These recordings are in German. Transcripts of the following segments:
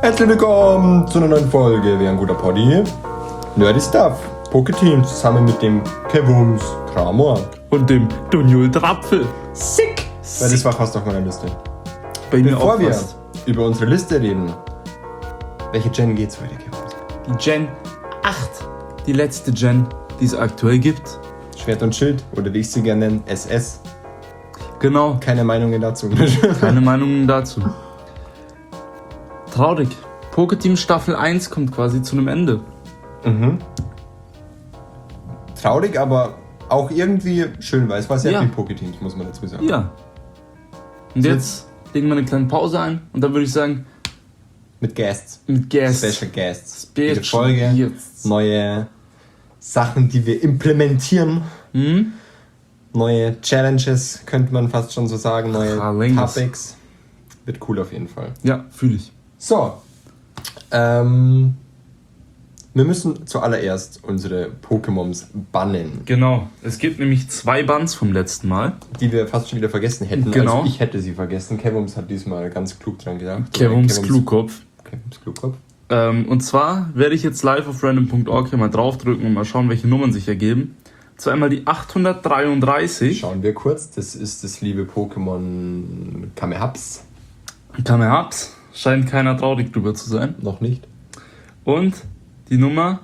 Herzlich willkommen zu einer neuen Folge. Wie ein guter Poddy. Nerdy Stuff. Pokéteam zusammen mit dem Kevums Kramor. Und dem Dunjul Trapfel. Sick! Weil das war fast auf meiner Liste. Bei mir Bevor auch wir fast. über unsere Liste reden, welche Gen geht's heute, Kevums? Die Gen 8. Die letzte Gen, die es aktuell gibt. Schwert und Schild oder wie ich sie gerne nenne, SS. Genau. Keine Meinungen dazu. Keine Meinungen dazu. Traurig. Pokéteam Staffel 1 kommt quasi zu einem Ende. Mhm. Traurig, aber auch irgendwie schön, weil es war sehr Ja. viel Pokéteams, muss man dazu sagen. Ja. Und jetzt legen wir eine kleine Pause ein und dann würde ich sagen, Mit Guests. mit Guests. Special Guests. Special Jede Folge, Guests. neue Sachen, die wir implementieren. Hm? Neue Challenges, könnte man fast schon so sagen. Neue Challenges. Topics. Wird cool auf jeden Fall. Ja, fühle ich. So. Wir müssen zuallererst unsere Pokémons bannen, Genau. Es gibt nämlich 2 Bands vom letzten Mal. die wir fast schon wieder vergessen hätten. Genau. Also ich hätte sie vergessen. Kevums hat diesmal ganz klug dran gedacht. Kevums Klugkopf. Kevums Klugkopf. Und zwar werde ich jetzt live auf random.org hier mal draufdrücken und mal schauen, welche Nummern sich ergeben. So einmal die 833. Schauen wir kurz. Das ist das liebe Pokémon Kamehaps. Kamehaps. Scheint keiner traurig drüber zu sein. Noch nicht. Und die Nummer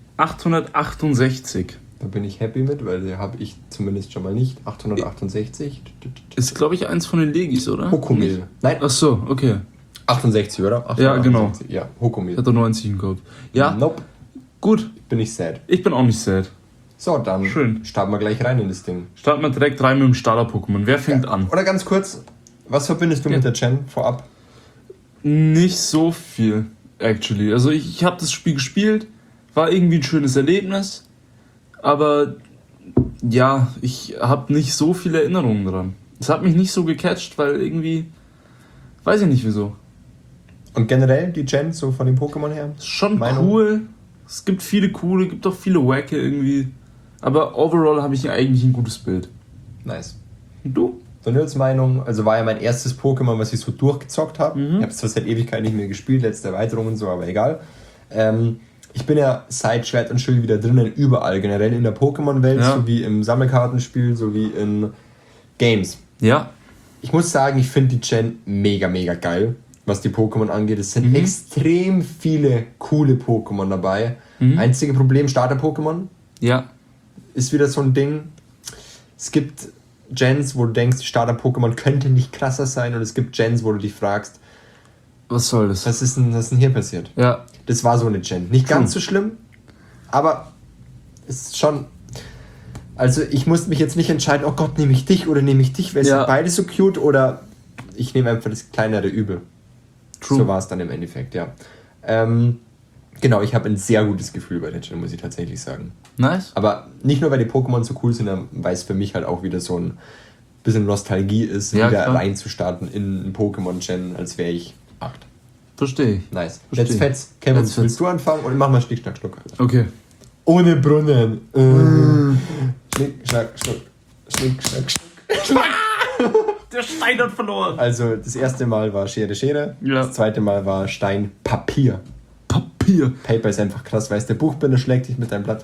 868. Da bin ich happy mit, weil die habe ich zumindest schon mal nicht. 868. Ist, glaube ich, eins von den Legis, oder? Hokomil. Nein, Ach so, okay. 68, oder? 868. Ja, genau. Ja, Hokomil. Ich hatte 90 im Kopf. Ja, Nope. gut. Bin ich sad. Ich bin auch nicht sad. So, dann Schön. starten wir gleich rein in das Ding. Starten wir direkt rein mit dem Starter-Pokémon. Wer fängt an? Oder ganz kurz, was verbindest du mit der Gen vorab? Nicht so viel, actually. Also ich habe das Spiel gespielt, war irgendwie ein schönes Erlebnis, aber ja, ich habe nicht so viele Erinnerungen dran. Es hat mich nicht so gecatcht, weil irgendwie, weiß ich nicht wieso. Und generell die Gen, so von den Pokémon her? Ist schon Meinung? cool, es gibt viele coole, gibt auch viele Wacke irgendwie, aber overall habe ich eigentlich ein gutes Bild. Nice. Und du? Donils Meinung, also war ja mein erstes Pokémon, was ich so durchgezockt habe. Mhm. Ich habe es zwar seit Ewigkeit nicht mehr gespielt, letzte Erweiterung und so, aber egal. Ich bin ja seit Schwert und Schild wieder drinnen, überall, generell in der Pokémon-Welt, Ja. sowie im Sammelkartenspiel, sowie in Games. Ja. Ich muss sagen, ich finde die Gen mega, mega geil, was die Pokémon angeht. Es sind extrem viele coole Pokémon dabei. Einzige Problem, Starter-Pokémon Ja. ist wieder so ein Ding. Es gibt Gens, wo du denkst, Starter-Pokémon könnte nicht krasser sein, und es gibt Gens, wo du dich fragst, Was soll das? was ist denn hier passiert? Ja. Das war so eine Gen. Nicht ganz so schlimm, aber es ist schon... Also ich musste mich jetzt nicht entscheiden, oh Gott, nehme ich dich oder nehme ich dich, weil es Ja. sind beide so cute, oder ich nehme einfach das kleinere Übel. True. So war es dann im Endeffekt, ja. Genau, ich habe ein sehr gutes Gefühl bei der Gen, muss ich tatsächlich sagen. Nice. Aber nicht nur, weil die Pokémon so cool sind, sondern weil es für mich halt auch wieder so ein bisschen Nostalgie ist, Ja, wieder klar. reinzustarten in ein Pokémon-Gen, als wäre ich 8. Verstehe ich. Nice. Verstehe. Let's fetz. Kevin, Let's fetz. willst du anfangen oder machen wir Schnick, Schnack, Schnuck? Alter. Okay. Ohne Brunnen. Schnick, Schnack, Schnuck. Schnick, Schnack, Schnuck. Der Stein hat verloren. Also das erste Mal war Schere, Schere. Ja. Das zweite Mal war Stein, Papier. Papier. Paper ist einfach krass, weißt du, der Buchbinder schlägt dich mit deinem Blatt.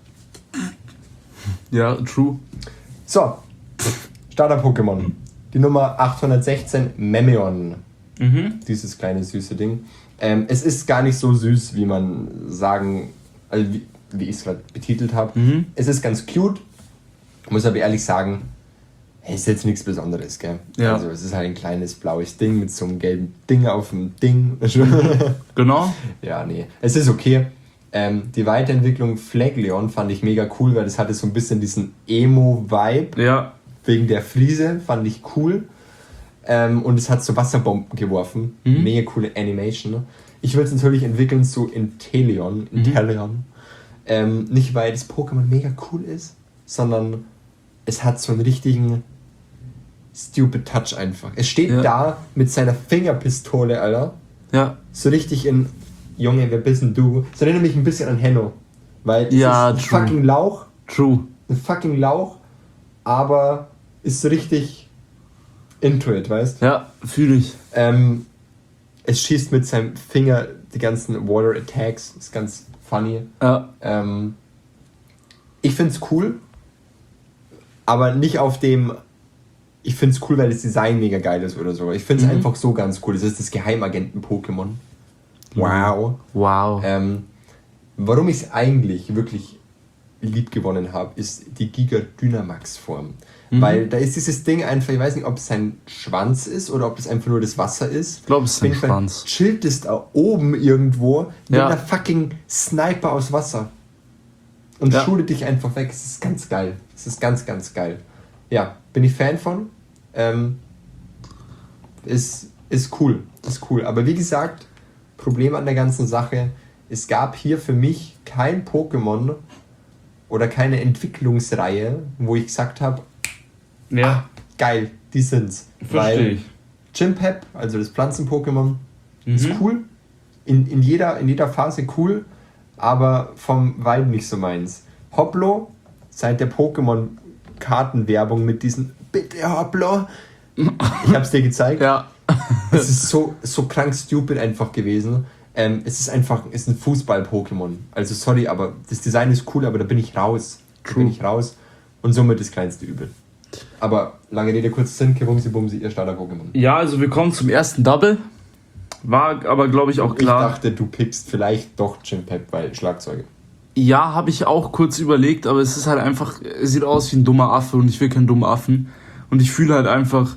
Ja, true. So, Starter-Pokémon. Die Nummer 816, Memeon. Dieses kleine süße Ding. Es ist gar nicht so süß, wie man sagen, also wie ich es gerade betitelt habe. Es ist ganz cute. Muss aber ehrlich sagen, es ist jetzt nichts Besonderes, gell? Ja. Also es ist halt ein kleines blaues Ding mit so einem gelben Ding auf dem Ding. Genau. Ja, nee. Es ist okay. Die Weiterentwicklung Flaglion fand ich mega cool, weil das hatte so ein bisschen diesen Emo-Vibe. Ja. Wegen der Fliese fand ich cool. Und es hat so Wasserbomben geworfen. Mega coole Animation. Ne? Ich würde es natürlich entwickeln zu Inteleon. Nicht, weil das Pokémon mega cool ist, sondern es hat so einen richtigen stupid Touch einfach. Es steht da mit seiner Fingerpistole, Alter. Ja. So richtig in, Junge, wer bist denn du? Das erinnert mich ein bisschen an Henno. Weil es Ja, ist ein true. fucking Lauch. True. Ein fucking Lauch. Aber ist so richtig into it, weißt? Ja, fühle ich. Es schießt mit seinem Finger die ganzen Water Attacks. Ist ganz funny. Ja. Ich find's cool, aber nicht auf dem. Ich find's cool, weil das Design mega geil ist oder so. Ich find's einfach so ganz cool. Das ist das Geheimagenten-Pokémon. Wow. Wow. Warum ich es eigentlich wirklich lieb gewonnen habe, ist die Giga Dynamax-Form. Weil da ist dieses Ding einfach, ich weiß nicht, ob es sein Schwanz ist oder ob es einfach nur das Wasser ist. Ich glaube, es ist sein Schwanz. Chillt es da oben irgendwo mit einer fucking Sniper aus Wasser. Und schule dich einfach weg. Es ist ganz geil. Es ist ganz, ganz geil. Ja, bin ich Fan von. Ist cool. Ist cool. Aber wie gesagt, Problem an der ganzen Sache, es gab hier für mich kein Pokémon oder keine Entwicklungsreihe, wo ich gesagt habe, geil, die sind's. Verstehe ich. Chimpep, also das Pflanzen-Pokémon, ist cool. In jeder Phase cool, aber vom Vibe nicht so meins. Hoplo, seit der Pokémon-Kartenwerbung mit diesen bitte Hoplo, ich hab's dir gezeigt. Ja. Es ist so krank stupid einfach gewesen. Es ist ein Fußball-Pokémon. Also sorry, aber das Design ist cool, aber da bin ich raus. Und somit das kleinste Übel. Aber lange Rede, kurzer Sinn, Kewumsi Bumsi, ihr Starter-Pokémon. Ja, also wir kommen zum ersten Double. War aber, glaube ich, auch klar. Ich dachte, du pickst vielleicht doch Chimpep, weil Schlagzeuge. Ja, habe ich auch kurz überlegt, aber es ist halt einfach, es sieht aus wie ein dummer Affe und ich will keinen dummen Affen. Und ich fühle halt einfach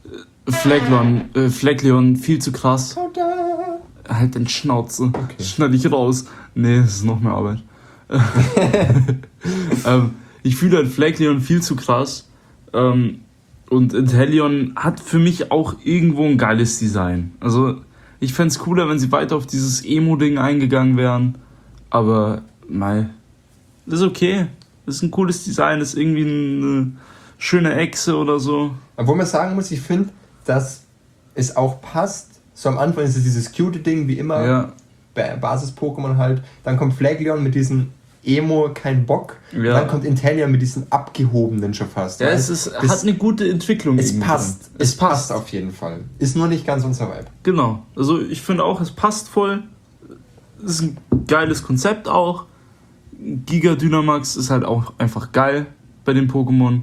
Fleckleon viel zu krass. Halt den Schnauze. Okay. Schneid ich raus. Nee, das ist noch mehr Arbeit. Ich fühle halt Fleckleon viel zu krass. Und Inteleon hat für mich auch irgendwo ein geiles Design. Also ich fände es cooler, wenn sie weiter auf dieses Emo-Ding eingegangen wären. Aber das ist okay. Das ist ein cooles Design, das ist irgendwie eine schöne Echse oder so. Obwohl man sagen muss, ich finde, dass es auch passt. So am Anfang ist es dieses cute Ding, wie immer. Ja. Basis-Pokémon halt. Dann kommt Fleckleon mit diesem Emo, kein Bock. Ja. Dann kommt Inteleon mit diesem abgehobenen schon fast. Ja, es hat eine gute Entwicklung. Es passt. Es passt auf jeden Fall. Ist nur nicht ganz unser Vibe. Genau. Also ich finde auch, es passt voll. Es ist ein geiles Konzept auch. Giga Dynamax ist halt auch einfach geil bei den Pokémon.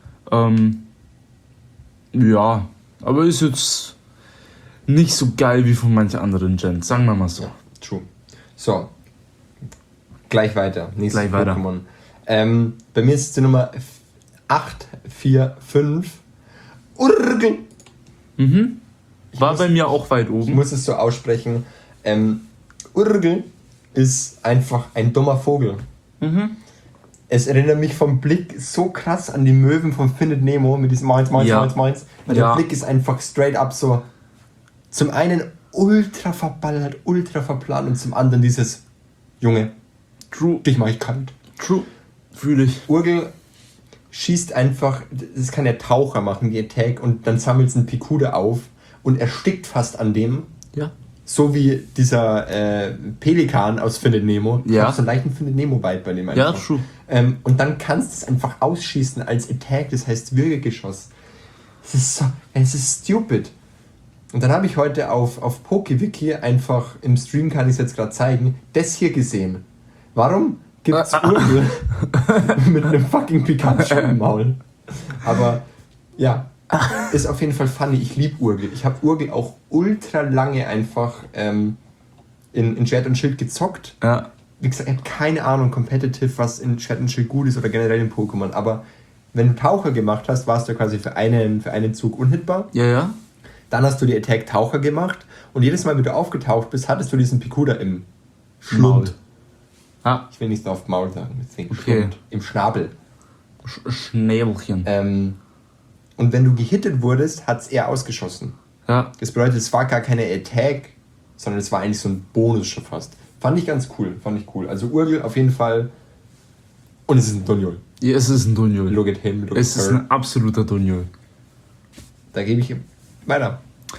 Ja, aber ist jetzt nicht so geil wie von manchen anderen Gens, sagen wir mal so. True. So, gleich weiter. Nächstes Pokémon. Bei mir ist es die Nummer 845. Urgel. War bei mir auch weit oben. Ich muss es so aussprechen. Urgel ist einfach ein dummer Vogel. Es erinnert mich vom Blick so krass an die Möwen von Findet Nemo mit diesem Moins. Weil der Blick ist einfach straight up so zum einen ultra verballert, ultra verplant und zum anderen dieses Junge, True. Dich mach ich kalt. True. Fühle ich. Urgel schießt einfach, das kann der Taucher machen, die Attack, und dann sammelt es einen Pikude auf und erstickt fast an dem. Ja. So wie dieser Pelikan aus Findet Nemo. Ja. So einen leichten Findet Nemo-Vibe bei dem einfach. Ja, true. Und dann kannst du es einfach ausschießen als Attack, das heißt Würgegeschoss. Es ist stupid. Und dann habe ich heute auf PokeWiki einfach, im Stream kann ich es jetzt gerade zeigen, das hier gesehen. Warum gibt's Urgel mit einem fucking Pikachu im Maul? Aber ja, ist auf jeden Fall funny. Ich liebe Urgel. Ich habe Urgel auch ultra lange einfach in Schwert und Schild gezockt. Ja. Wie gesagt, ich habe keine Ahnung, competitive, was in Schwert und Schild gut ist oder generell in Pokémon. Aber wenn du Taucher gemacht hast, warst du quasi für einen Zug unhittbar. Ja, ja. Dann hast du die Attack Taucher gemacht und jedes Mal, wenn du aufgetaucht bist, hattest du diesen Pikuda im Schlund. Ah. Ich will nicht so oft Maul sagen, deswegen okay. Schlund. Im Schnabel. Schnäbelchen. Und wenn du gehittet wurdest, hat es eher ausgeschossen. Ja. Das bedeutet, es war gar keine Attack, sondern es war eigentlich so ein Bonus schon fast. Fand ich ganz cool, Also Urgel auf jeden Fall. Und es ist ein Dunjol. Ja, es ist ein Dunjol. Look at him, look at her. Es ist ein absoluter Dunjol. Da gebe ich ihm weiter.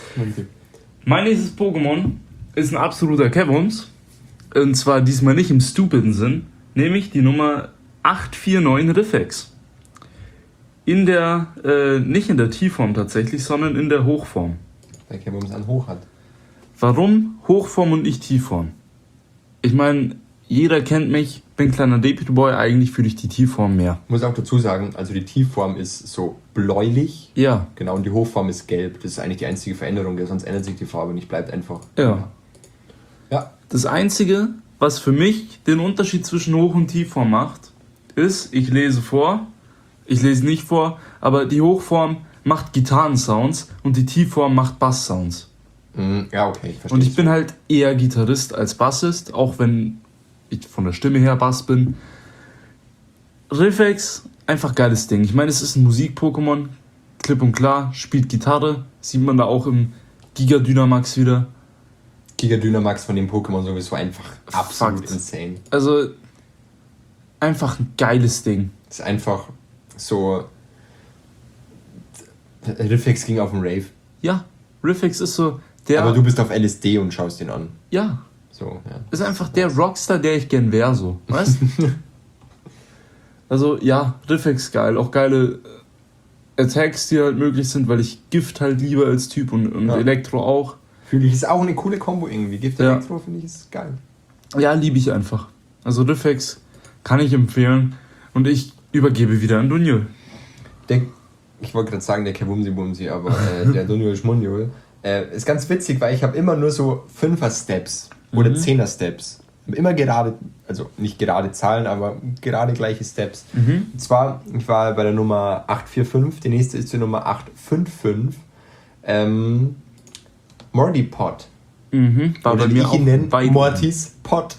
Mein nächstes Pokémon ist ein absoluter Kevums. Und zwar diesmal nicht im stupiden Sinn, nämlich die Nummer 849 Riffex. In der, nicht in der T-Form tatsächlich, sondern in der Hochform. Weil Kevums an Hoch hat. Warum Hochform und nicht Tiefform? Ich meine, jeder kennt mich, bin kleiner Deputy Boy, eigentlich fühle ich die Tiefform mehr. Ich muss auch dazu sagen, also die Tiefform ist so bläulich. Ja. Genau, und die Hochform ist gelb. Das ist eigentlich die einzige Veränderung, sonst ändert sich die Farbe nicht, bleibt einfach. Ja. Ja. Das Einzige, was für mich den Unterschied zwischen Hoch- und Tiefform macht, ist, ich lese nicht vor, aber die Hochform macht Gitarrensounds und die Tiefform macht Basssounds. Ja, okay, ich verstehe. Und ich bin halt eher Gitarrist als Bassist, auch wenn ich von der Stimme her Bass bin. Riffex, einfach geiles Ding. Ich meine, es ist ein Musik-Pokémon, klipp und klar, spielt Gitarre, sieht man da auch im Giga Dynamax wieder. Giga Dynamax von dem Pokémon sowieso einfach absolut Fakt. insane. Also, einfach ein geiles Ding. Das ist einfach so... Riffex ging auf den Rave. Ja, Riffex ist so der... Aber du bist auf LSD und schaust ihn an. Ja, So, ja. ist einfach der Rockstar, der ich gern wäre, so. Weißt du? Also, ja, Riffex geil. Auch geile Attacks, die halt möglich sind, weil ich Gift halt liebe als Typ und Ja. Elektro auch. Fühle ich, ist auch eine coole Kombo irgendwie. Gift Ja. Elektro finde ich ist geil. Ja, liebe ich einfach. Also, Riffex kann ich empfehlen. Und ich übergebe wieder an Dunjul. Ich wollte gerade sagen, der Kebumsi-Bumsi, aber der Dunjul Schmunjul. Ist ganz witzig, weil ich habe immer nur so 5er-Steps oder 10er-Steps. Immer gerade, also nicht gerade Zahlen, aber gerade gleiche Steps. Und zwar, ich war bei der Nummer 845, die nächste ist die Nummer 855. Morty Pot. War Oder bei wie mir ich auch ihn nenne, weit Mortys Pot.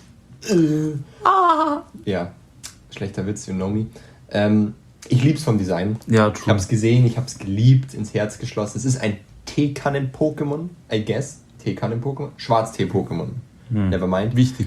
Ja, schlechter Witz, you know me. Ich lieb's vom Design. Ja, Ich true. hab's gesehen, ich hab's geliebt, ins Herz geschlossen. Es ist ein Teekannen-Pokémon, I guess. Teekannen-Pokémon? Schwarztee-Pokémon. Nevermind. Wichtig.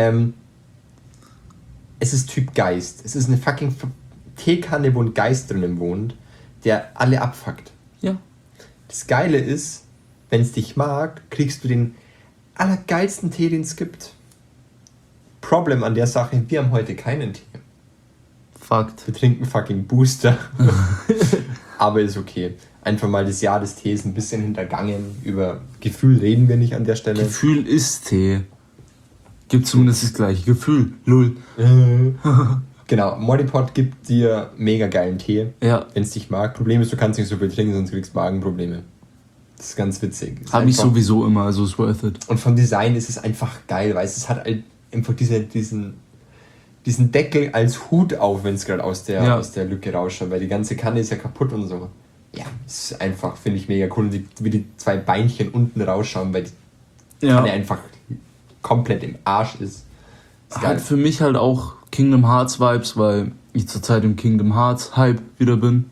Es ist Typ Geist. Es ist eine fucking Teekanne, wo ein Geist drinnen wohnt, der alle abfuckt. Ja. Das Geile ist, wenn es dich mag, kriegst du den allergeilsten Tee, den es gibt. Problem an der Sache, wir haben heute keinen Tee. Fakt. Wir trinken fucking Booster. Aber ist okay. Einfach mal das Jahr des Tees ein bisschen hintergangen. Über Gefühl reden wir nicht an der Stelle. Gefühl ist Tee. Gibt zumindest das gleiche Gefühl. Lull. Genau, Mortypot gibt dir mega geilen Tee, Ja. wenn es dich mag. Problem ist, du kannst nicht so viel trinken, sonst kriegst du Magenprobleme. Das ist ganz witzig. Ist Habe ich einfach- sowieso immer, also ist worth it. Und vom Design ist es einfach geil, weil es hat halt einfach diesen Deckel als Hut auf, wenn es gerade aus der Lücke rausschaut, weil die ganze Kanne ist ja kaputt und so. Ja, es ist einfach, finde ich mega cool, wie die zwei Beinchen unten rausschauen, weil die Kanne einfach komplett im Arsch ist. Ist geil. Hat für mich halt auch Kingdom Hearts Vibes, weil ich zurzeit im Kingdom Hearts Hype wieder bin.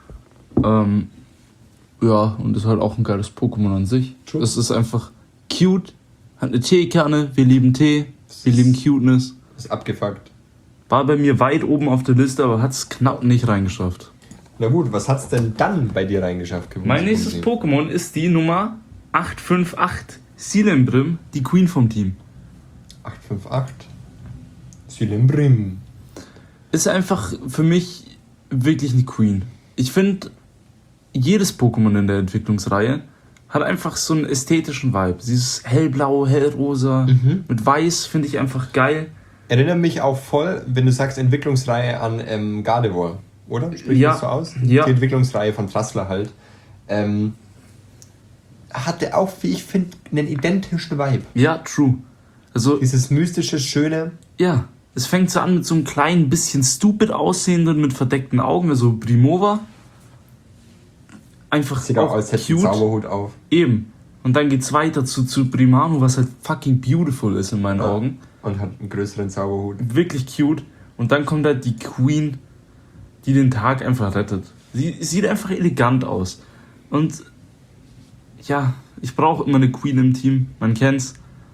Ja, und ist halt auch ein geiles Pokémon an sich. True. Es ist einfach cute, hat eine Teekanne, wir lieben Tee, wir lieben Cuteness. Ist abgefuckt. War bei mir weit oben auf der Liste, aber hat es knapp nicht reingeschafft. Na gut, was hat's denn dann bei dir reingeschafft? Kebumsi Mein nächstes Bumsi? Pokémon ist die Nummer 858, Silembrim, die Queen vom Team. 858. Silimbrim. Ist einfach für mich wirklich eine Queen. Ich finde, jedes Pokémon in der Entwicklungsreihe hat einfach so einen ästhetischen Vibe. Dieses hellblau, hellrosa mit weiß finde ich einfach geil. Erinnert mich auch voll, wenn du sagst Entwicklungsreihe, an Gardevoir, oder? Spricht Ja. das so aus? Ja. Die Entwicklungsreihe von Trassler halt. Hatte auch, wie ich finde, einen identischen Vibe. Ja, true. Also, Dieses mystische, schöne. ja, es fängt so an mit so einem kleinen bisschen stupid aussehenden, mit verdeckten Augen, also Primova. Einfach Sieht auch auch aus, hätte einen cute. Zauberhut auf. Eben. Und dann geht's weiter zu Primano, was halt fucking beautiful ist in meinen Ja. Augen. Und hat einen größeren Zauberhut. Wirklich cute. Und dann kommt halt die Queen, die den Tag einfach rettet. Sie sieht einfach elegant aus. Und ja, ich brauche immer eine Queen im Team. Man kennt's.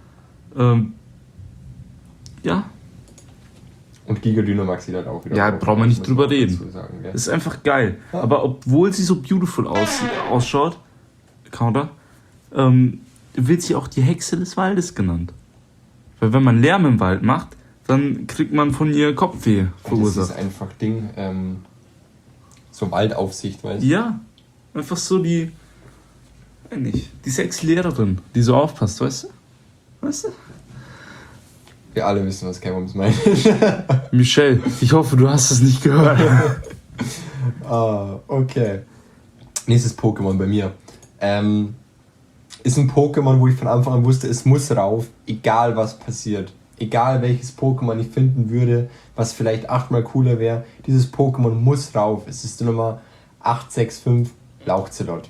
Ja, Und Giga Dynamax sieht halt auch wieder. Ja, auf, brauchen wir nicht muss drüber man reden. dazu sagen, gell? ist einfach geil. Ja. Aber obwohl sie so beautiful ausschaut, Counter, wird sie auch die Hexe des Waldes genannt. Weil wenn man Lärm im Wald macht, dann kriegt man von ihr Kopfweh Das verursacht. ist einfach Ding, so Waldaufsicht, weißt du? Ja, einfach so die eigentlich? Die Sexlehrerin, die so aufpasst, weißt du? Weißt du? Wir alle wissen, was K-Bombs meint. Michelle, ich hoffe, du hast es nicht gehört. Okay. Nächstes Pokémon bei mir. Ist ein Pokémon, wo ich von Anfang an wusste, es muss rauf, egal was passiert. Egal welches Pokémon ich finden würde, was vielleicht 8-mal cooler wäre, dieses Pokémon muss rauf. Es ist die Nummer 865, Lauchzelot.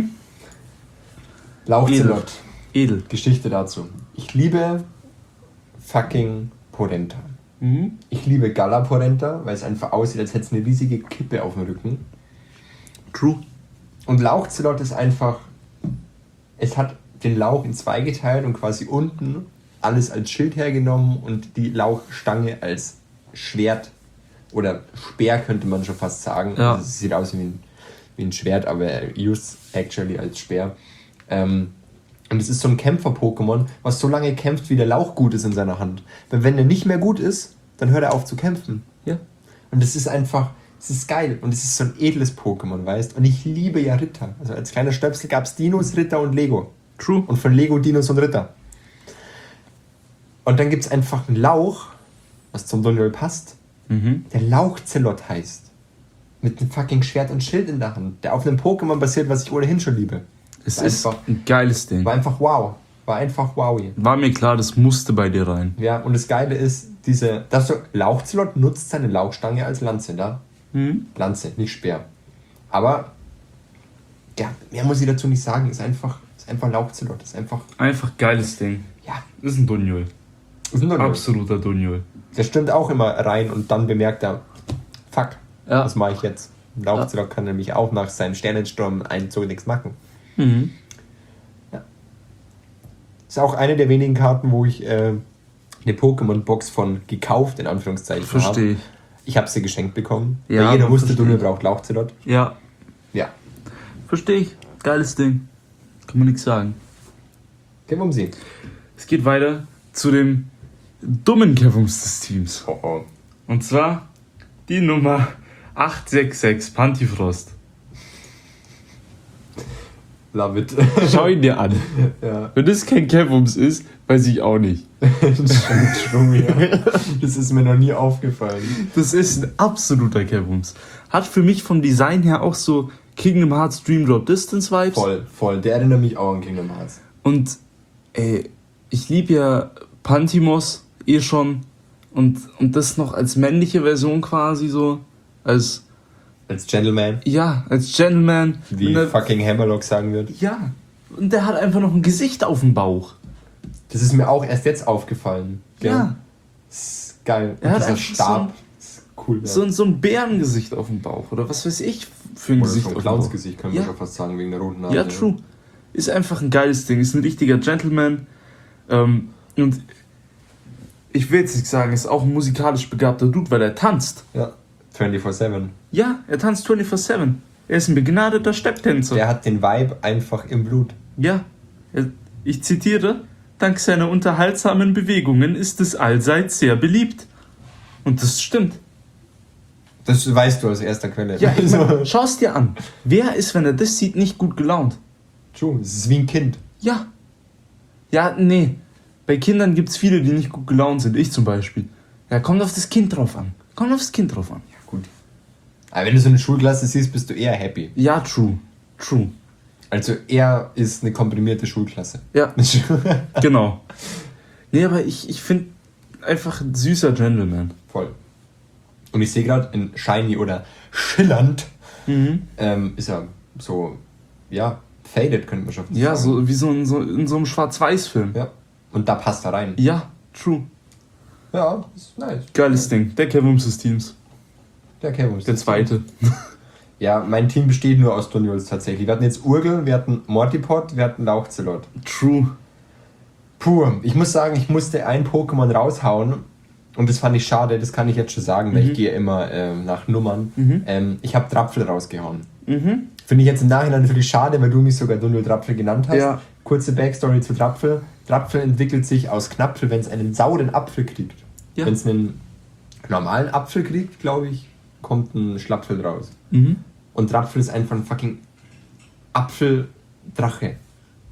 Lauchzelot. Edel. Geschichte dazu. Ich liebe fucking Porenta. Ich liebe Galaporenta, weil es einfach aussieht, als hätte es eine riesige Kippe auf dem Rücken. True. Und Lauchzelot ist einfach, es hat den Lauch in zwei geteilt und quasi unten alles als Schild hergenommen und die Lauchstange als Schwert oder Speer könnte man schon fast sagen. Ja. Also es sieht aus wie ein Schwert, aber used actually als Speer. Und es ist so ein Kämpfer-Pokémon, was so lange kämpft, wie der Lauch gut ist in seiner Hand. Weil wenn er nicht mehr gut ist, dann hört er auf zu kämpfen. Ja. Und es ist einfach, es ist geil und es ist so ein edles Pokémon, weißt? Und ich liebe ja Ritter. Also als kleiner Stöpsel gab es Dinos, Ritter und Lego. True. Und von Lego Dinos und Ritter. Und dann gibt es einfach einen Lauch, was zum Donjol passt, der Lauchzelot heißt. Mit einem fucking Schwert und Schild in der Hand, der auf einem Pokémon basiert, was ich ohnehin schon liebe. Es ist ein geiles Ding. War einfach wow. War einfach wow. War mir klar, das musste bei dir rein. Ja, und das Geile ist, Lauchzelot nutzt seine Lauchstange als Lanze, da? Lanze, nicht Speer. Aber, ja, mehr muss ich dazu nicht sagen. Ist einfach Lauchzelot. Ist einfach geiles Ding. Ja. Ist ein Donjol. Ist ein Donjol. Absoluter Donjol. Der stimmt auch immer rein und dann bemerkt er, fuck, Ja. was mache ich jetzt? Lauchzelot kann nämlich auch nach seinem Sternensturm-Einzug nichts machen. Ja. Ist auch eine der wenigen Karten, wo ich eine Pokémon-Box von gekauft, in Anführungszeichen, habe. Verstehe ich. Ich habe sie geschenkt bekommen. Ja, weil jeder wusste, verstehe Dunne ich. braucht Lauchzelot. Ja. Ja. Verstehe ich. Geiles Ding. Kann man nichts sagen. Gehen wir um sie. Es geht weiter zu dem dummen Kämpfums des Teams. Oh oh. Und zwar die Nummer 866 Pantifrost. Love it. Schau ihn dir an. Ja. Wenn das kein Kämpfums ist, weiß ich auch nicht. Das ist mir noch nie aufgefallen. Das ist ein absoluter Kämpfums. Hat für mich vom Design her auch so Kingdom Hearts Dream Drop Distance Vibes. Voll. Der erinnert mich auch an Kingdom Hearts. Und ich liebe ja Pantimos schon. Und das noch als männliche Version quasi so. Als Gentleman, als Gentleman. wie fucking Hammerlock sagen wird. Ja. Und der hat einfach noch ein Gesicht auf dem Bauch. Das ist mir auch erst jetzt aufgefallen. Gell? Ja. Das ist geil. Er hat dieser einfach Stab. Ist cool. Ja. So ein Bärengesicht auf dem Bauch. Oder was weiß ich für ein Oder Gesicht so ein auf dem Bauch. Clownsgesicht, können wir Ja. schon fast sagen, wegen der roten Nase. Ja, true. Ist einfach ein geiles Ding. Ist ein richtiger Gentleman. Und ich will jetzt nicht sagen, ist auch ein musikalisch begabter Dude, weil er tanzt. Ja. 24/7. Ja, er tanzt 24/7. Er ist ein begnadeter Stepptänzer. Der hat den Vibe einfach im Blut. Ja. Ich zitiere: Dank seiner unterhaltsamen Bewegungen ist es allseits sehr beliebt. Und das stimmt. Das weißt du aus erster Quelle. Ja, ich mein, schau es dir an. Wer ist, wenn er das sieht, nicht gut gelaunt? True, es ist wie ein Kind. Ja. Ja, nee. Bei Kindern gibt es viele, die nicht gut gelaunt sind. Ich zum Beispiel. Ja, kommt auf das Kind drauf an. Ja, gut. Aber wenn du so eine Schulklasse siehst, bist du eher happy. Ja, true. True. Also er ist eine komprimierte Schulklasse. Ja, genau. Nee, aber ich finde einfach ein süßer Gentleman. Voll. Und ich sehe gerade in Shiny oder schillernd ist er so, ja, faded, könnte man schon fast Ja, sagen. so wie in so einem Schwarz-Weiß-Film. Ja. Und da passt er rein. Ja, true. Ja, ist nice. Geiles Ding. Der Kämpfums des Teams. Der Kämpfums. Der zweite. Ja, mein Team besteht nur aus Donjols tatsächlich. Wir hatten jetzt Urgel, wir hatten Mortipod, wir hatten Lauchzelot. True. Puh, ich muss sagen, ich musste ein Pokémon raushauen und das fand ich schade, das kann ich jetzt schon sagen, weil ich gehe immer nach Nummern. Ich habe Drapfel rausgehauen. Finde ich jetzt im Nachhinein natürlich schade, weil du mich sogar Donjol Drapfel genannt hast. Ja. Kurze Backstory zu Drapfel. Drapfel entwickelt sich aus Knapfel, wenn es einen sauren Apfel kriegt. Ja. Wenn es einen normalen Apfel kriegt, glaube ich, kommt ein Schlapfel raus. Und Drapfel ist einfach ein fucking Apfeldrache.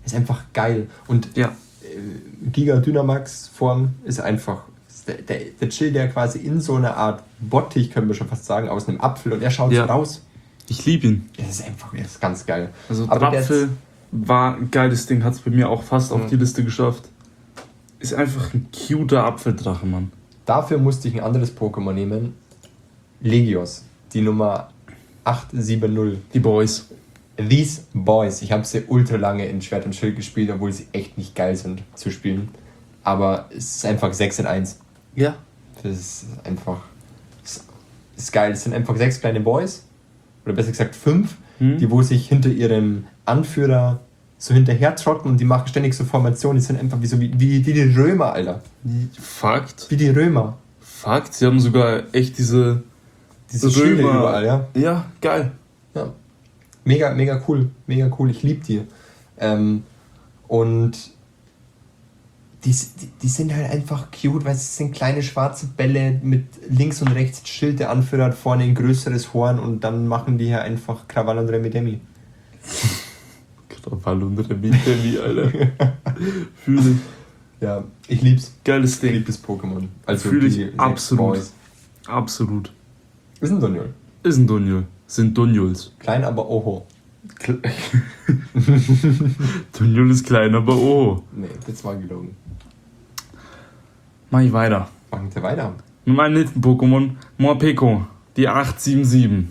ist einfach geil. Und Ja. Giga Dynamax Form ist einfach der chillt ja quasi in so einer Art Bottich, können wir schon fast sagen, aus einem Apfel und er schaut so raus. Ich liebe ihn. Das ist ganz geil. Also Aber Drapfel war ein geiles Ding, hat es bei mir auch fast auf die Liste geschafft. Ist einfach ein cuter Apfeldrache, Mann. Dafür musste ich ein anderes Pokémon nehmen. Legios, die Nummer 870. Die Boys. These Boys. Ich habe sie ultra lange in Schwert und Schild gespielt, obwohl sie echt nicht geil sind zu spielen. Aber es ist einfach 6 in 1. Ja. Das ist einfach... ist geil. Es sind einfach 6 kleine Boys. Oder besser gesagt 5, die wo sich hinter ihrem Anführer so hinterher trotten und die machen ständig so Formationen. Die sind einfach wie die Römer, Alter. Fakt. Wie die Römer. Fakt. Sie haben sogar echt diese Schilde überall, ja. Ja, geil. Ja. Mega cool. Mega cool. Ich liebe die. Und die sind halt einfach cute, weil es sind kleine schwarze Bälle mit links und rechts Schild. Der Anführer hat vorne ein größeres Horn und dann machen die hier einfach Krawall und Remedemi. Krawall und Remedemi, Alter. Fühle ich. Ja, ich lieb's. Geiles Ding. Ich lieb das Pokémon. Also fühle ich die absolut. Boys. Absolut. Ist ein Dunjul. Ist ein Dunjul. Sind Dunjuls. Klein, aber oho. Dunjul ist klein, aber oh. Nee, das war gelogen. Mach ich weiter. Machen wir weiter. Mit meinem nächsten Pokémon, Morpeko, die 877.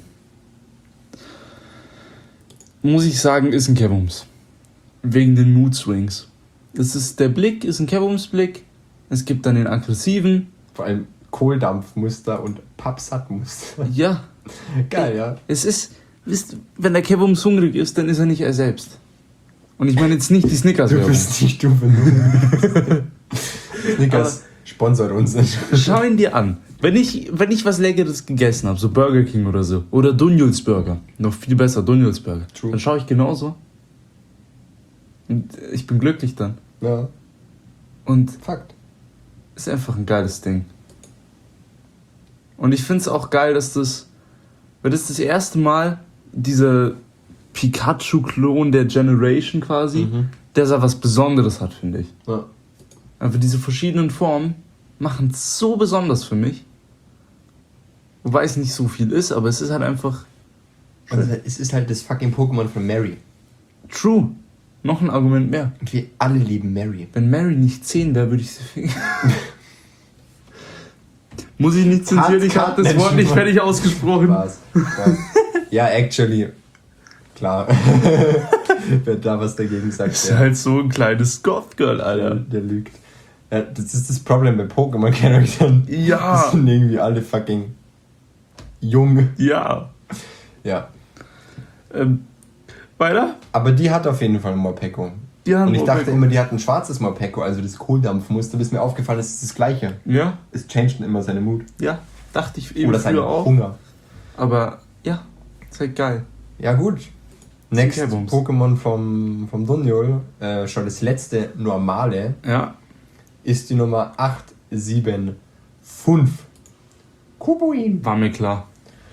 Muss ich sagen, ist ein Kevums. Wegen den Mood Swings. Der Blick ist ein Kevums-Blick. Es gibt dann den aggressiven. Vor allem Kohldampfmuster und Pappsattmuster. Ja. Geil, ja. Es ist, wenn der Kevums hungrig ist, dann ist er nicht er selbst. Und ich meine jetzt nicht die Snickers. Du bist nicht du, wenn du Snickers sponsert uns nicht. Schau ihn dir an. Wenn ich was Leckeres gegessen habe, so Burger King oder so, oder Dunjuls Burger, noch viel besser, Dunjuls Burger, True. dann schaue ich genauso. Und ich bin glücklich dann. Ja. Und Fakt. ist einfach ein geiles Ding. Und ich finde es auch geil, weil das erste Mal dieser Pikachu-Klon der Generation quasi, der so was Besonderes hat, finde ich. Ja. Aber diese verschiedenen Formen machen es so besonders für mich. Wobei es nicht so viel ist, aber es ist halt einfach Also, es ist halt das fucking Pokémon von Mary. true. Noch ein Argument mehr. Und wir alle lieben Mary. Wenn Mary nicht 10 wäre, würde ich sie ficken. Muss ich nicht zensieren, ich habe das Wort nicht fertig ausgesprochen. Spaß. Ja, actually. Klar. Wer da was dagegen sagt, Das ist halt so ein kleines Goth-Girl, Alter. der lügt. Ja, das ist das Problem bei Pokémon-Charakteren. Ja. Die sind irgendwie alle fucking jung. Ja. Ja. Weiter? Aber die hat auf jeden Fall ein Morpeko. Ja, Und ich dachte immer, die hat ein schwarzes Morpeko, also das Kohldampfmuster, bis mir aufgefallen ist, es ist das gleiche. Ja. Es changed immer seine Mut. Ja. Dachte ich eben Oder seinen früher auch. Hunger. Aber ja, ist halt geil. Ja gut. Next Kevums. Pokémon vom Dunjul, schon das letzte normale, Ja. ist die Nummer 875. Kubuin. War mir klar.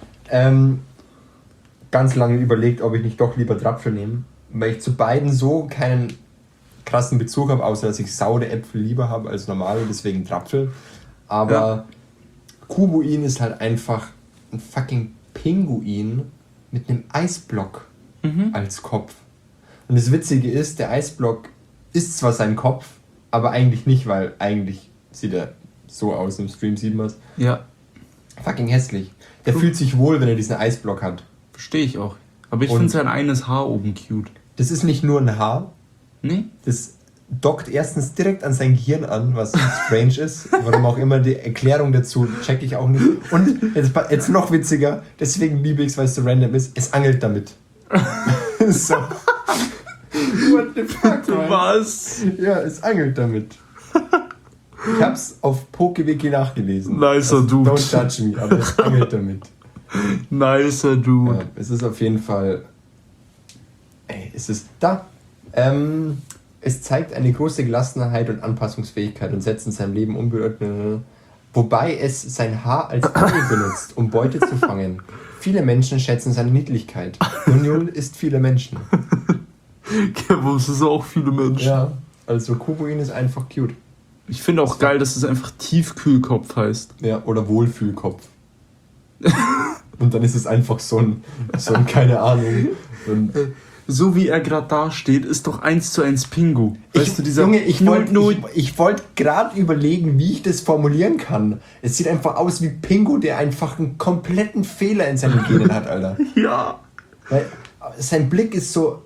Ganz lange überlegt, ob ich nicht doch lieber Drapfel nehme, weil ich zu beiden so keinen krassen Bezug habe, außer dass ich saure Äpfel lieber habe als normale, deswegen Drapfel. Aber Kubuin ist halt einfach ein fucking Pinguin mit einem Eisblock als Kopf. Und das Witzige ist, der Eisblock ist zwar sein Kopf, aber eigentlich nicht, weil eigentlich sieht er so aus, im Stream sieht man es. Ja. Fucking hässlich. Der fühlt sich wohl, wenn er diesen Eisblock hat. Verstehe ich auch. Aber ich Und- finde sein eines Haar oben cute. Das ist nicht nur ein Haar, Nee? das dockt erstens direkt an sein Gehirn an, was strange ist. Warum auch immer, die Erklärung dazu check ich auch nicht. Und jetzt noch witziger, deswegen liebe ich es, weil es so random ist, es angelt damit. So. What the fuck, man? Was? Ja, es angelt damit. Ich hab's auf PokeWiki nachgelesen. Nicer Dude. Don't judge me, aber es angelt damit. Nicer Dude. Ja, es ist auf jeden Fall. Ey, es ist da. Es zeigt eine große Gelassenheit und Anpassungsfähigkeit und setzt in seinem Leben unberührt. Wobei es sein Haar als Angel benutzt, um Beute zu fangen. Viele Menschen schätzen seine Niedlichkeit. Dunjul ist viele Menschen. Kevos ist auch viele Menschen. Ja, also Kubuin ist einfach cute. Ich finde auch geil, dass es einfach Tiefkühlkopf heißt. Ja, oder Wohlfühlkopf. Und dann ist es einfach so ein keine Ahnung. So wie er gerade da steht, ist doch 1:1 Pingu. Weißt du, dieser Junge, ich wollte gerade überlegen, wie ich das formulieren kann. Es sieht einfach aus wie Pingu, der einfach einen kompletten Fehler in seinen Genen hat, Alter. Ja. Weil sein Blick ist so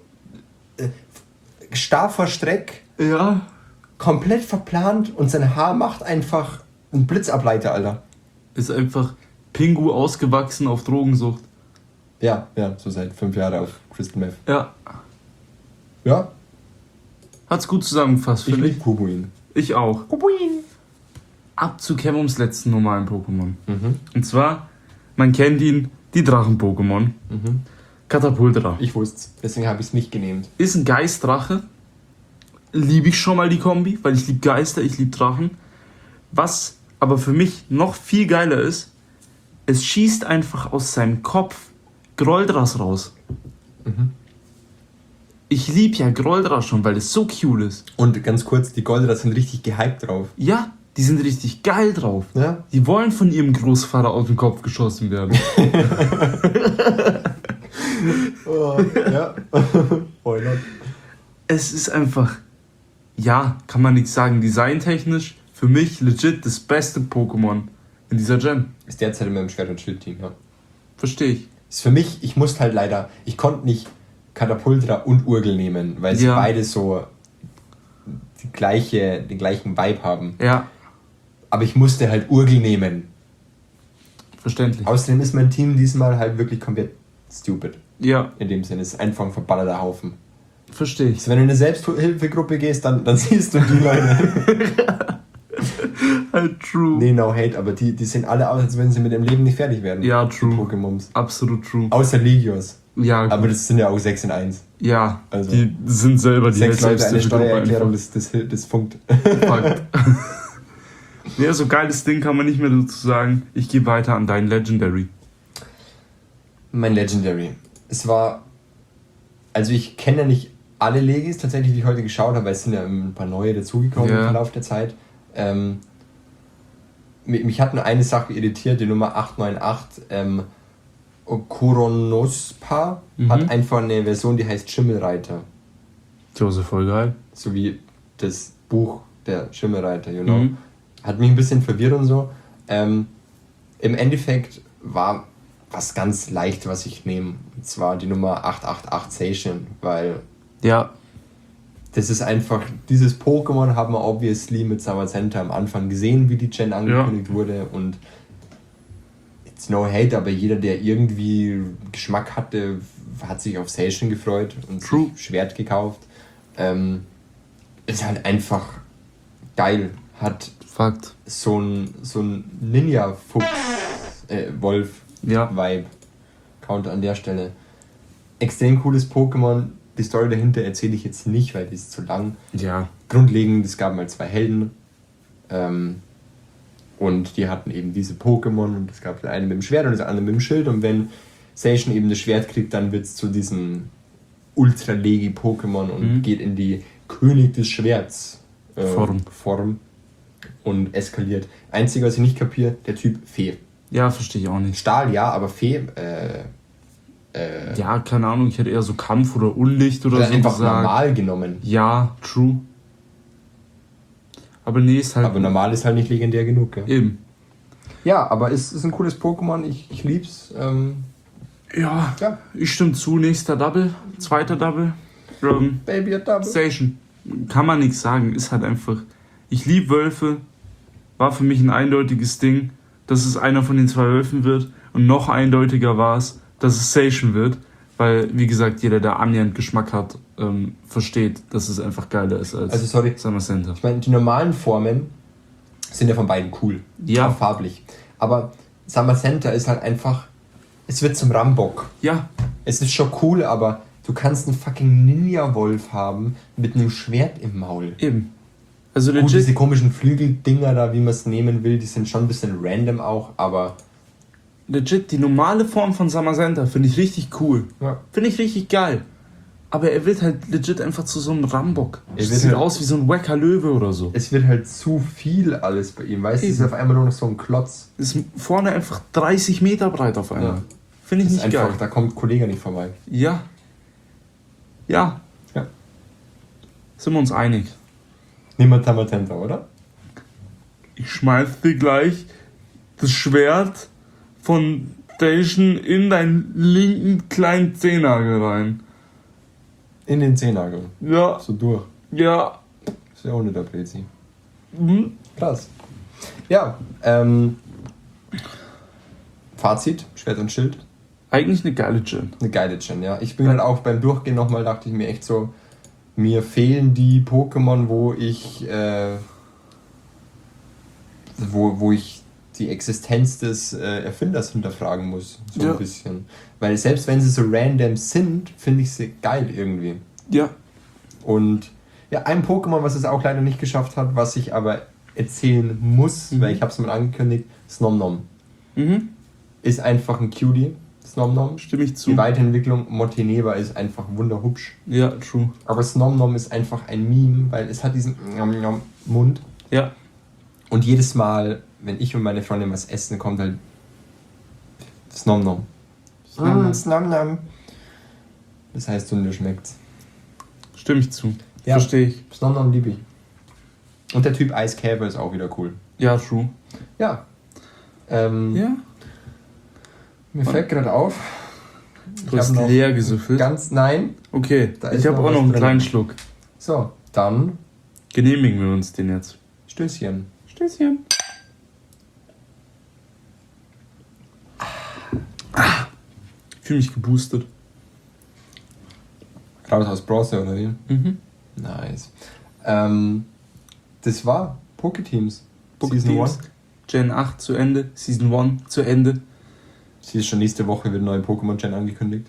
starr vor Streck, Ja. komplett verplant und sein Haar macht einfach einen Blitzableiter, Alter. Ist einfach Pingu ausgewachsen auf Drogensucht. Ja, so seit 5 Jahren auf Crystal Meth. Ja. Ja, Hat's gut zusammengefasst, ich finde liebe Kubuin. Ich auch. Kubuin. Ab zu Kevums letzten normalen Pokémon. Und zwar, man kennt ihn, die Drachen-Pokémon. Katapultra. Ich wusste's, deswegen habe ich es nicht genannt. Ist ein Geistdrache. Liebe ich schon mal die Kombi, weil ich liebe Geister, ich liebe Drachen. Was aber für mich noch viel geiler ist, es schießt einfach aus seinem Kopf Groldras raus. Ich liebe ja Groldras schon, weil es so cute ist. Und ganz kurz, die Golderas sind richtig gehypt drauf. Ja, die sind richtig geil drauf. Ja? Die wollen von ihrem Großvater aus dem Kopf geschossen werden. Oh, ja. Why not? Es ist einfach, ja, kann man nichts sagen, designtechnisch für mich legit das beste Pokémon in dieser Gen. Ist derzeit in meinem Schwert- und Schild-Team, ja. Verstehe ich. Ist für mich, ich musste halt leider, ich konnte nicht Katapultra und Urgel nehmen, weil sie beide so den gleichen Vibe haben. Ja. Aber ich musste halt Urgel nehmen. Verständlich. Außerdem ist mein Team diesmal halt wirklich komplett stupid. Ja. In dem Sinne, es ist einfach ein verballerter Haufen. Verstehe ich. Also wenn du in eine Selbsthilfegruppe gehst, dann siehst du die Leute. Halt true. Nee, no hate, aber die sehen alle aus, als wenn sie mit dem Leben nicht fertig werden. Ja, true. Die Pokémons. Absolut true. Außer Legios. Ja, gut. Aber das sind ja auch 6 in 1. Ja, Also die sind selber die 6 Leute, eine Selbsthilfegruppe Steuererklärung, einfach. das funkt. Fakt. Ja, so geiles Ding kann man nicht mehr dazu sagen. Ich gehe weiter an dein Legendary. Mein Legendary. Es war, also ich kenne ja nicht alle Legis tatsächlich, die ich heute geschaut habe, weil es sind ja ein paar neue dazugekommen im Verlauf der Zeit. Mich hat nur eine Sache irritiert, die Nummer 898, Koronospa hat einfach eine Version, die heißt Schimmelreiter. Joseph, voll geil. So wie das Buch der Schimmelreiter, you know. Hat mich ein bisschen verwirrt und so. Im Endeffekt war was ganz leicht, was ich nehme. Und zwar die Nummer 888 Station, weil Ja. das ist einfach, dieses Pokémon haben wir obviously mit Zamazenta am Anfang gesehen, wie die Gen angekündigt wurde, und it's no hate, aber jeder, der irgendwie Geschmack hatte, hat sich auf Station gefreut und sich Schwert gekauft. Ist halt einfach geil, hat Fakt. so ein Ninja-Fuchs, Wolf-Vibe. Counter an der Stelle. Extrem cooles Pokémon. Die Story dahinter erzähle ich jetzt nicht, weil die ist zu lang. Ja. Grundlegend, es gab mal 2 Helden. Und die hatten eben diese Pokémon. Und es gab den einen mit dem Schwert und den anderen mit dem Schild. Und wenn Station eben das Schwert kriegt, dann wird es zu diesem Ultra-Legi-Pokémon und geht in die König des Schwerts Form und eskaliert. Einzige, was ich nicht kapiere, der Typ Fee. Ja, verstehe ich auch nicht. Stahl, ja, aber Fee, ja, keine Ahnung, ich hätte eher so Kampf oder Unlicht oder so einfach gesagt. normal genommen. Ja, true. Aber nee, ist halt... Aber normal ist halt nicht legendär genug, gell? Eben. Ja, aber es ist ein cooles Pokémon, ich lieb's. Ja, ich stimme zu. Nächster Double, zweiter Double. Baby a Double. Station. Kann man nichts sagen, ist halt einfach... Ich liebe Wölfe, war für mich ein eindeutiges Ding, dass es einer von den 2 Wölfen wird. Und noch eindeutiger war es, dass es Station wird. Weil, wie gesagt, jeder, der annähernd Geschmack hat, versteht, dass es einfach geiler ist als Zamazenta. Ich meine, die normalen Formen sind ja von beiden cool. Ja. Auch farblich. Aber Zamazenta ist halt einfach... Es wird zum Rambock. Ja. Es ist schon cool, aber du kannst einen fucking Ninja-Wolf haben mit einem Schwert im Maul. Eben. Also legit. Gut, diese komischen Flügeldinger da, wie man es nehmen will, die sind schon ein bisschen random auch, aber... Legit, die normale Form von Zamazenta finde ich richtig cool. Ja. Finde ich richtig geil. aber er wird halt legit einfach zu so einem Rambock. Er Sieht wird aus wie so ein wacker Löwe oder so. Es wird halt zu viel alles bei ihm, weißt du? Es ist Eben. auf einmal nur noch so ein Klotz. Ist vorne einfach 30 Meter breit auf einmal. Ja. Finde ich Das ist nicht einfach, geil. da kommt Kollege nicht vorbei. Ja. Ja. Ja. Sind wir uns einig? Niemand Tamatenta, oder? Ich schmeiß dir gleich das Schwert von Station in deinen linken kleinen Zehennagel rein. In den Zehennagel. Ja. So durch. Ja. Ist ja ohne der Prezi. Mhm. Krass. Ja, Fazit, Schwert und Schild. Eigentlich eine geile Gen. Eine geile Gen, ja. Ich bin halt auch beim Durchgehen nochmal, dachte ich mir echt so, mir fehlen die Pokémon, wo ich die Existenz des Erfinders hinterfragen muss. So Ja. ein bisschen. Weil selbst wenn sie so random sind, finde ich sie geil irgendwie. Ja. Und ja, ein Pokémon, was es auch leider nicht geschafft hat, was ich aber erzählen muss, weil ich habe es mal angekündigt, Snomnom. Mhm. Ist einfach ein Cutie, Snomnom. Stimme ich zu. Die Weiterentwicklung Monteneva ist einfach wunderhübsch. Ja, true. Aber Snomnom ist einfach ein Meme, weil es hat diesen Mund. Ja. Und jedes Mal, wenn ich und meine Freundin was essen, kommt halt Snomnom. Snomnom. Das heißt, Hunde schmeckt's. Stimme ich zu. Ja. Verstehe ich. Snomnom liebe ich. Und der Typ Eiskäfer ist auch wieder cool. Ja, true. Ja. Ja. Mir fällt gerade auf. Du hast leer gesüffelt. Nein. Okay, Da ist ich habe noch auch was noch einen drin. kleinen Schluck. So, dann Genehmigen wir uns den jetzt. Stößchen. Stößchen. Ich fühle mich geboostet. Raus aus Bronze, oder wie? Mhm. Nice. Das war Pokéteams. Pokéteams. Season 1. Gen 8 zu Ende, Season 1 zu Ende. Sie ist schon nächste Woche wird eine neue Pokémon-Gen angekündigt.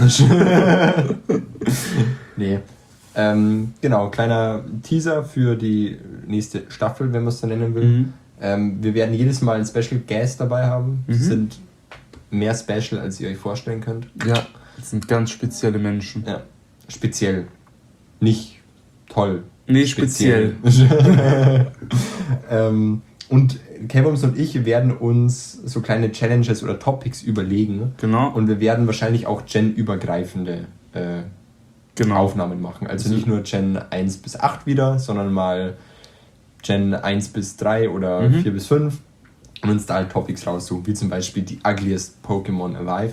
Nee. Genau, kleiner Teaser für die nächste Staffel, wenn man es so nennen will. Wir werden jedes Mal einen Special Guest dabei haben. Sie sind mehr special, als ihr euch vorstellen könnt. Ja, das sind ganz spezielle Menschen. Ja, speziell. Nicht toll. Nee, speziell. Und Kevums und ich werden uns so kleine Challenges oder Topics überlegen. Genau. Und wir werden wahrscheinlich auch Gen-übergreifende Aufnahmen machen. Also nicht nur Gen 1 bis 8 wieder, sondern mal Gen 1 bis 3 oder 4 bis 5 und uns da halt Topics raussuchen, wie zum Beispiel die ugliest Pokémon alive.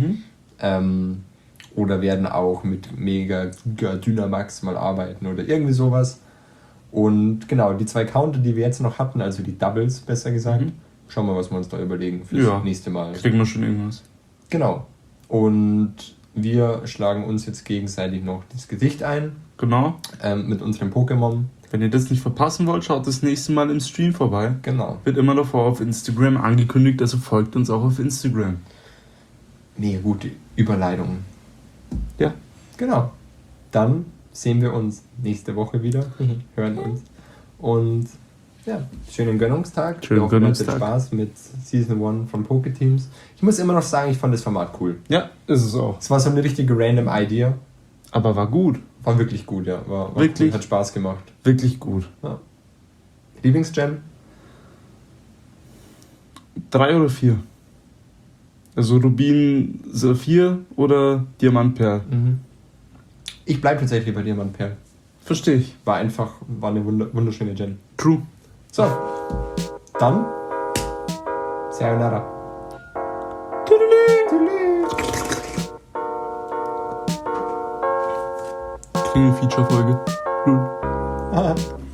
Oder werden auch mit Mega Giga Dynamax mal arbeiten oder irgendwie sowas. Und genau, die 2 Counter, die wir jetzt noch hatten, also die Doubles besser gesagt, schauen wir, was wir uns da überlegen fürs nächste Mal. Kriegen wir schon irgendwas. Genau. Und wir schlagen uns jetzt gegenseitig noch das Gesicht ein. Genau. Mit unserem Pokémon. Wenn ihr das nicht verpassen wollt, schaut das nächste Mal im Stream vorbei. Genau. Wird immer davor auf Instagram angekündigt, also folgt uns auch auf Instagram. Nee, gute Überleitung. Ja. Genau. Dann sehen wir uns nächste Woche wieder. Hören uns. Und ja, schönen Gönnungstag. Schönen Wir hoffen, ihr hattet Gönnungstag. Spaß mit Season 1 von Pokéteams. Ich muss immer noch sagen, ich fand das Format cool. Ja, ist es auch. Es war so eine richtige random Idea. Aber war gut. War wirklich gut, ja. War Wirklich? Cool, hat Spaß gemacht. Wirklich gut. Ja. Lieblingsgem? 3 oder 4? Also Rubin Saphir oder Diamantperl? Ich bleibe tatsächlich bei Diamantperl. Verstehe ich. War eine wunderschöne Gen. True. So, dann Sayonara. Klingelfeature-Folge. Aha.